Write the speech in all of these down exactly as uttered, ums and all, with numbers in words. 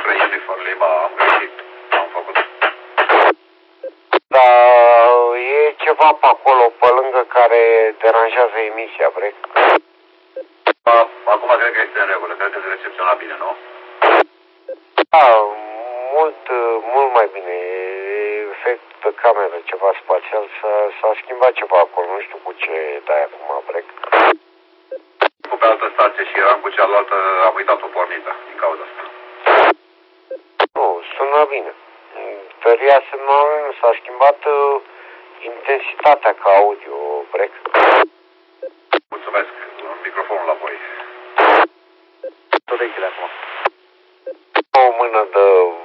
trei Uniform Lima, am greșit, am făcut. Dar e ceva pe acolo, pe lângă, care deranjează emisia, Break? Acum cred că este în regulă, cred că se recepționa bine, nu? Da, mult, mult mai bine. E efect de cameră, ceva spațial, s-a schimbat ceva acolo, nu știu cu ce dai acum, Break. Cu pe altă stație și eram cu cealaltă, am uitat-o pornită, din cauza asta. Nu, sună bine. Tăria semnalului s-a schimbat uh, intensitatea ca audio, Break. Mulțumesc, microfonul la voi. Urechile acum. O mână de,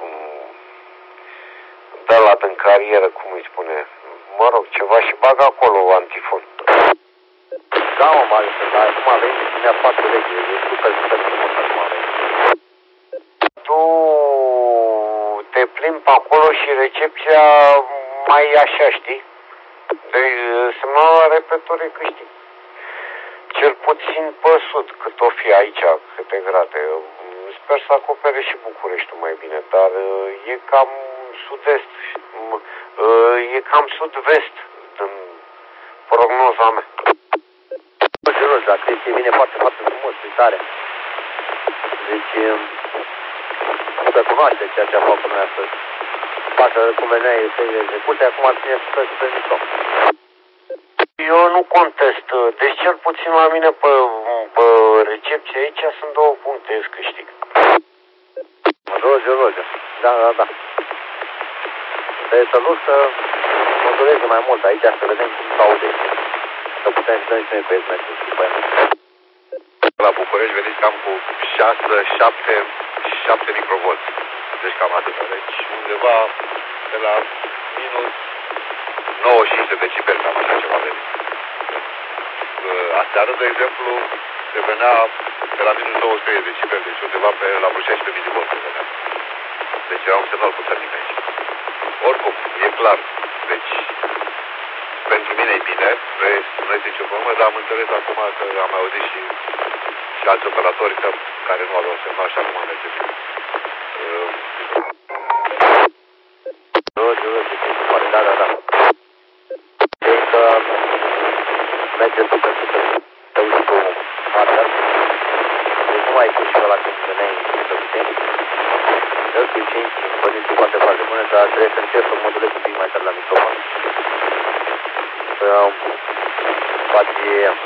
de la din carieră, cum îi spune, mă rog, ceva și bag acolo antifon. Da, mă, Marius, dar acum avem și mi-a foarte urechile, e super, super frumos acum avem. Tu te plimbi pe acolo și recepția mai așa, știi? Deci semnalul repetului câștig. Cel puțin pe sud, cât o fi aici, câte grade. Sper să acopere și Bucureștiul mai bine, dar e cam sud-est, e cam sud-vest în prognoza mea. Jos, dar cred că vine foarte, foarte frumos, e tare. Deci, să cunoaște ceea ce a făcut noi astăzi. Față cum venea să execute, acum ține să se mișto. Eu nu contest. Deci cel puțin la mine pe, pe recepție aici sunt două puncte, îți câștig. Roge, roge. Da, da, da. Trebuie să lupt să moduleze mai mult aici, să vedem cum s-aude. Să putem să dăm și noi pe S M S și pe La București veniți cam cu șase, șapte, șapte microvolți. Deci cam atât. Deci undeva de la minus nouăzeci și cinci de decibeli, cam așa ceva veniți. Aseară, de exemplu, se venea de la minus două sute de decibeli, deci undeva pe la vreo șaisprezece milivolți se venea. Deci era un semnal puternic aici. Oricum, e clar. Deci, pentru mine e bine, nu este nicio problemă, dar am înțeles acum că am auzit și, și alți operatori că, care nu aveau semnal și acum merge bine. Roge, roge, da, da, da. Deci că merge super, super. Te uiți cu hardware. Deci nu mai e și ăla când veneai să putem. Eu cu cinci condiții foarte, foarte bune, dar trebuie să încerc să modulez un pic mai tare la microfon. Să faci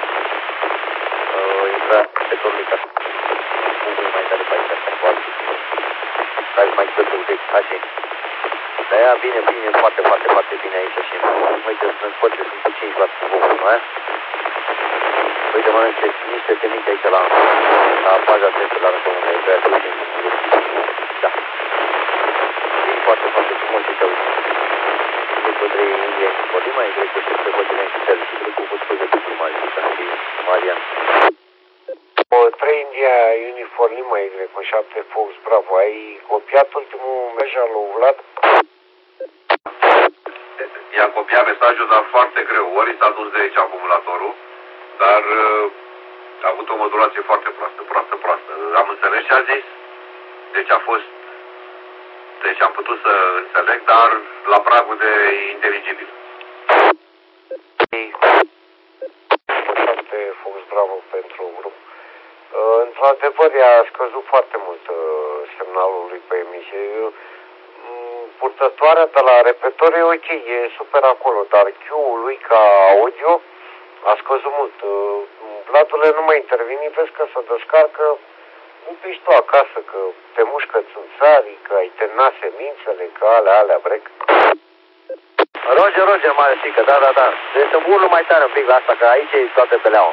uh, intra sectorului ca un mai tare pe aici, așa, foarte ca mai cât un pic, așa. Dar ea vine, vine foarte, foarte, foarte bine aici și uite, sunt scoate, sunt cu cinci watt cu vocul, nu e? Uite, mă, niște, niște semici aici la, la baza testă, la rândul unei creative și da. E foarte, foarte frumos și te uite. După trei India și Polima, E cu șapte Hodine și Tel și Grupu cu scuze pentru Marica și Marian. trei India Uniform Lima, E cu șapte Fox Bravo. Ai copiat ultimul mesaj al lui Vlad? I-am copiat mesajul, dar foarte greu. Ori s-a dus de aici acumulatorul, dar uh, a avut o modulație foarte proastă, proastă, proastă. Am înțeles ce a zis, deci a fost, deci am putut să înțeleg, dar la pragul de inteligibil. șapte Fox Bravo pentru grup. Uh, într-adevăr, a scăzut foarte mult uh, semnalul lui pe emisie. Eu, purtătoarea de la repetor e ok, e super acolo, dar Q-ul lui ca audio a scăzut mult. Blatule nu mai interveni, vezi că se descarcă, uite tu acasă, că te mușcă țânțarii, că ai terminat semințele, că alea, alea, brec. Roger, Roger, mare fică, da, da, da. Trebuie să urlu mai tare un pic la asta, că aici e toate peleaua.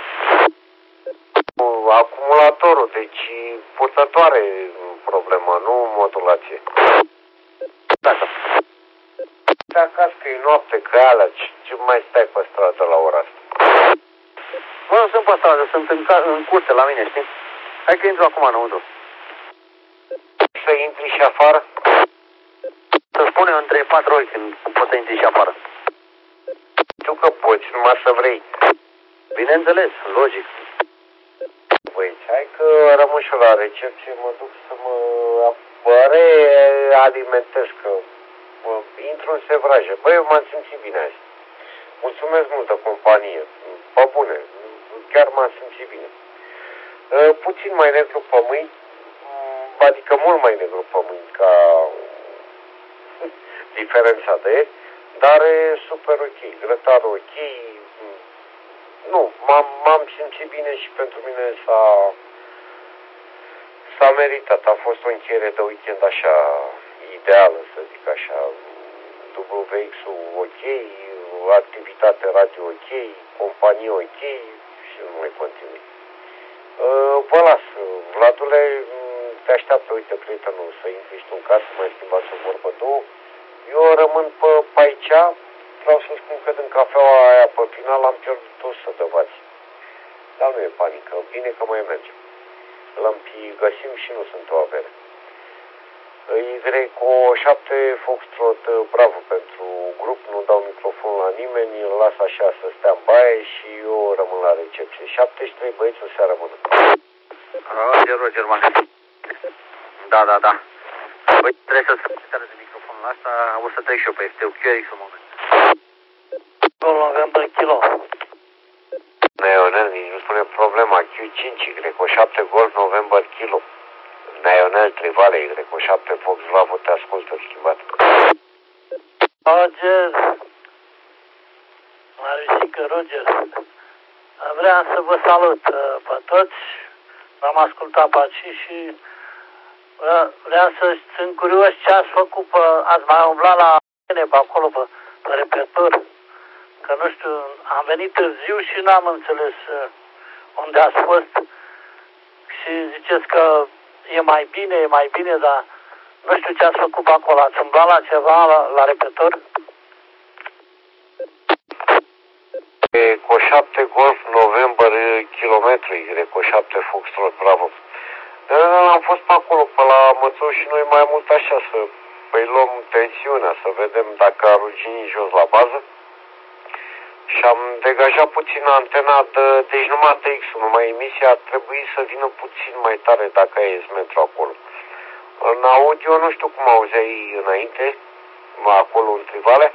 Acumulatorul, deci purtătoare problemă, nu modulație. Dacă. De acasă că e noapte, că alea, ce, ce mai stai pe stradă la ora asta? Mă, nu sunt pe stradă, sunt în, în curte la mine, știi? Hai că intru acum înăuntru. Să intri și afară? Să spune între patru ori când poți să intri și afară. Știu că poți, numai să vrei. Bineînțeles, logic. Băi, hai că rămân și la recepție, mă duc să mă apăre realimentez, că uh, intru în sevraje. Băi, eu m-am simțit bine azi. Mulțumesc multă companie. Pe bune, chiar m-am simțit bine. Uh, puțin mai negru pe mâini, adică mult mai negru pe mâini ca diferența de ieri, dar e super ok, grătarul ok. Nu, m-am simțit bine și pentru mine s-a s-a meritat. A fost o încheiere de weekend așa ideală, să zic așa. W X-ul ok, activitate radio ok, companie ok și nu mai continui. Vă las, Vladule, te așteaptă, uite, prietenul, să intri și tu în casă, mai schimbați o vorbă două. Eu rămân pe, pe aici, vreau să spun că din cafeaua aia pe final am pierdut o sută de vați. Dar nu e panică, bine că mai mergem. Lămpii găsim și nu sunt o avere. Y cu șapte Foxtrot, bravo pentru grup, nu dau microfon la nimeni, îl las așa să stea în baie și eu rămân la recepție. șaptezeci și trei băieți, o seară bună. Roger, Roger, man. Da, da, da. Băi, trebuie să se de microfonul ăsta, o să trec și eu pe F T U Q X un moment. Golf November Kilo. Neonel, nici nu spune problema. Q cinci, Y șapte Golf November Kilo. Neonel, Trivale, Y șapte Fox Bravo, te ascultă schimbat. Roger. Mariusică, Roger. Vreau să vă salut pe toți. Am ascultat pe aici și vreau să sunt curios ce ați făcut pe, ați mai umblat la mine pe acolo, pe, pe repetor. Că nu știu, am venit târziu și n-am înțeles unde ați fost. Și ziceți că e mai bine, e mai bine, dar nu știu ce ați făcut pe acolo. Ați umblat la ceva, la, la repetor? Cu șapte Golf November kilometru, Y cu șapte Foxtrot, bravo. Am fost pe acolo, pe la Mățău și noi mai mult așa, să păi luăm tensiunea, să vedem dacă a ruginit jos la bază. Și am degajat puțin antena, de, deci numai T X-ul, numai emisia ar trebui să vină puțin mai tare dacă ai metru acolo. În audio nu știu cum auzeai înainte, acolo în Trivale,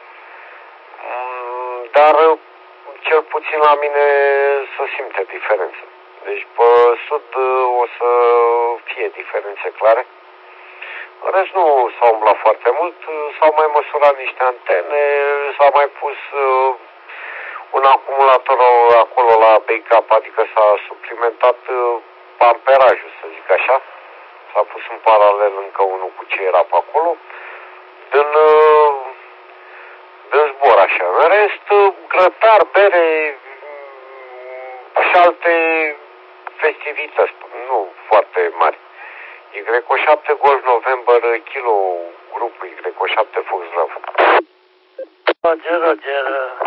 dar cel puțin la mine se simte diferență. Deci pe sud o să fie diferențe clare. În rest nu s-a umblat foarte mult, s-au mai măsurat niște antene, s-a mai pus uh, un acumulator acolo la backup, adică s-a suplimentat uh, amperajul, să zic așa. S-a pus în paralel încă unul cu ce era pe acolo. Din, uh, din zbor așa. În rest, grătar, bere și alte festivități, nu foarte mari. Y șapte Golf November Kilo, grupul Y șapte Fox Bravo. Roger, Roger.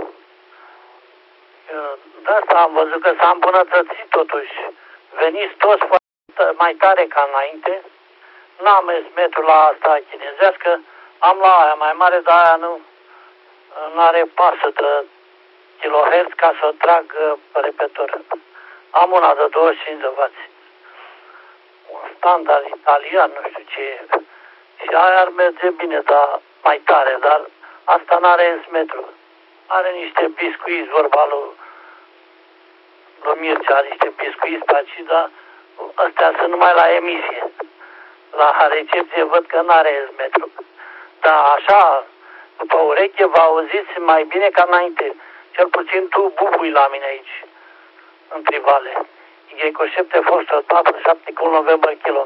De asta am văzut că s-a îmbunătățit totuși. Veniți toți mai tare ca înainte. N-am S-metru la asta chinezească. Am la aia mai mare, dar aia nu are pasă de kilohertz ca să o trag pe repetor. Am una de douăzeci și cinci de vați. Un standard italian, nu știu ce e. Și aia ar merge bine, dar mai tare, dar asta n-are S-metru. Are niște biscuiți, vorba lui, lui Mircea, niște biscuiți pe aici, dar astea sunt numai la emisie. La recepție văd că n-are S-metru. Dar așa, după ureche, vă auziți mai bine ca înainte. Cel puțin tu bubui la mine aici, în Trivale. Y cu șapte Foxtrot patru șapte cu November Kilo.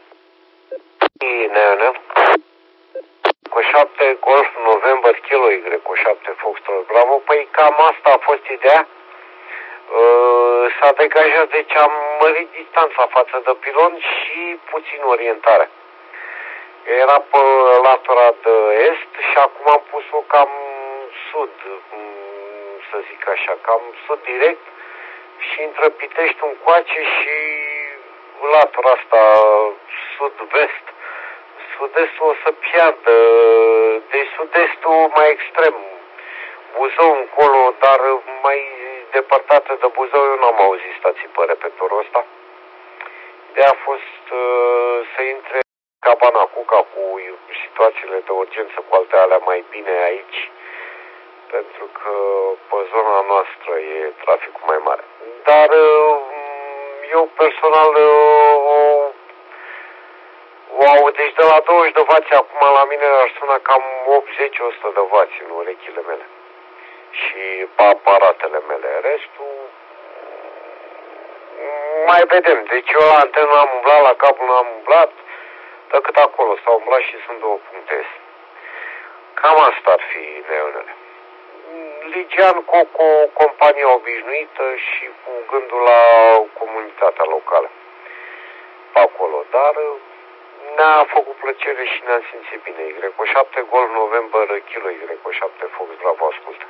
Neonel. Cu șapte Golf November Kilo, Y cu șapte Foxtrot, bravo. Păi cam asta a fost ideea. Uh, s-a degajat, deci am mărit distanța față de pilon și puțin orientare. Era pe latura de est și acum am pus-o cam sud, să zic așa, cam sud direct și între Pitești încoace și latura asta sud-vest. Sud-estul o să piardă, de sud-estul mai extrem, Buzău încolo, dar mai depărtate de Buzău eu n-am auzit stații pe repetorul ăsta. Ideea a fost uh, să intre Cabana Cuca cu situațiile de urgență, cu alte alea mai bine aici, pentru că pe zona noastră e traficul mai mare. Dar eu personal o, o aud, deci de la douăzeci de vați acum la mine ar suna cam optzeci la sută de vați în urechile mele și pe aparatele mele. Restul mai vedem. Deci eu la antenă am umblat, la cablu n-am umblat, decât acolo s-au umblat și sunt două puncte. Cam asta ar fi neonele. Ligian Coco, compania obișnuită și cu gândul la comunitatea locală pe acolo, dar ne-a făcut plăcere și ne-am simțit bine. Y șapte Golf November Kilo Y șapte Fox Bravo, ascultă.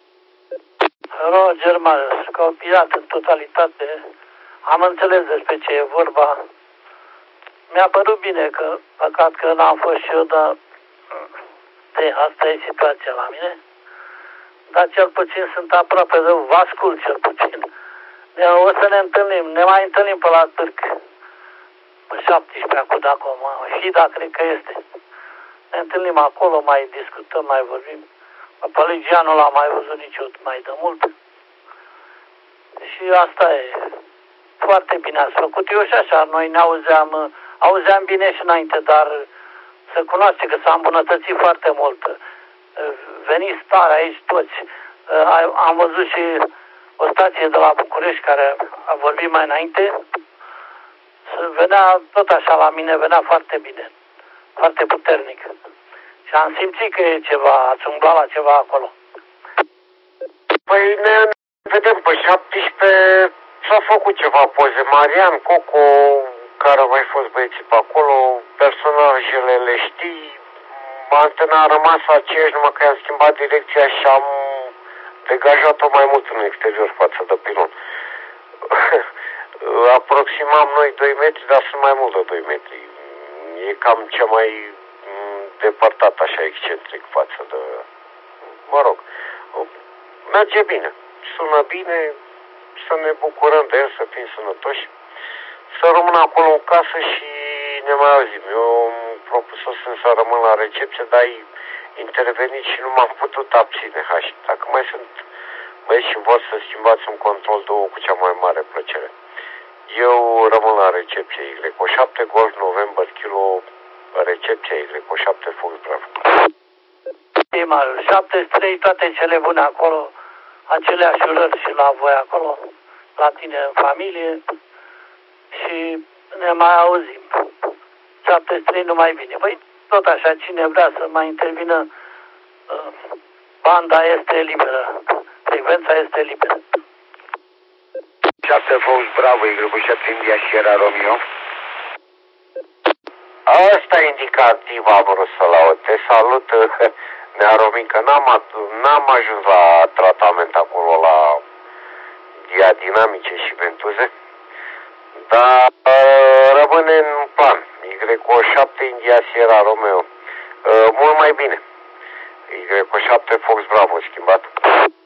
Roger Marius, copiat în totalitate, am înțeles despre ce e vorba. Mi-a părut bine că, păcat că n-am fost și eu, dar de, asta e situația la mine. Dar cel puțin sunt aproape de vă ascult cel puțin. Ne, o să ne întâlnim, ne mai întâlnim pe la Târg. Pe șaptesprezece acum, dacă și da, cred că este. Ne întâlnim acolo, mai discutăm, mai vorbim. Pe Ligianul l-am mai văzut niciodată mai de mult. Și asta e. Foarte bine ați făcut. Eu și așa, noi ne auzeam, auzeam bine și înainte, dar să cunoaște că s-a îmbunătățit foarte mult. Veniți tare aici toți. Am văzut și o stație de la București care a vorbit mai înainte. Venea tot așa la mine, venea foarte bine. Foarte puternic. Și am simțit că e ceva, ați umblat la ceva acolo. Păi ne vedem pe șaptesprezece, s-a făcut ceva poze. Marian, Coco, care au mai fost băieții pe acolo, personajele le știi. Antena a rămas aceeași, numai că i-am schimbat direcția și am degajat-o mai mult în exterior față de pilon. Aproximam noi doi metri, dar sunt mai mult de doi metri. E cam cea mai depărtat, așa, excentric față de... Mă rog, merge bine, sună bine, să ne bucurăm de el, să fim sănătoși, să rămân acolo în casă și ne mai auzim. Eu am propus să rămân la recepție, dar ai intervenit și nu m-am putut abține. Și dacă mai sunt băieți și vor să schimbați un control două, cu cea mai mare plăcere. Eu rămân la recepție Y șapte Golf November Kilo, recepția Y șapte Fox Bravo. șaptezeci și trei, toate cele bune acolo, aceleași urări și la voi acolo, la tine în familie și ne mai auzim. șaptezeci și trei numai bine. Păi tot așa, cine vrea să mai intervină, banda este liberă, frecvența este liberă. șapte Fox Bravo, Y șapte India Sierra Romeo. Asta e indicativ, am vrut să-l aud. Te salut, Nea Rominca. N-am, n-am ajuns la tratament acolo, la diadinamice și ventuze, dar rămâne în plan. Y șapte India Sierra Romeo. Mult mai bine. Y șapte Fox Bravo, schimbat.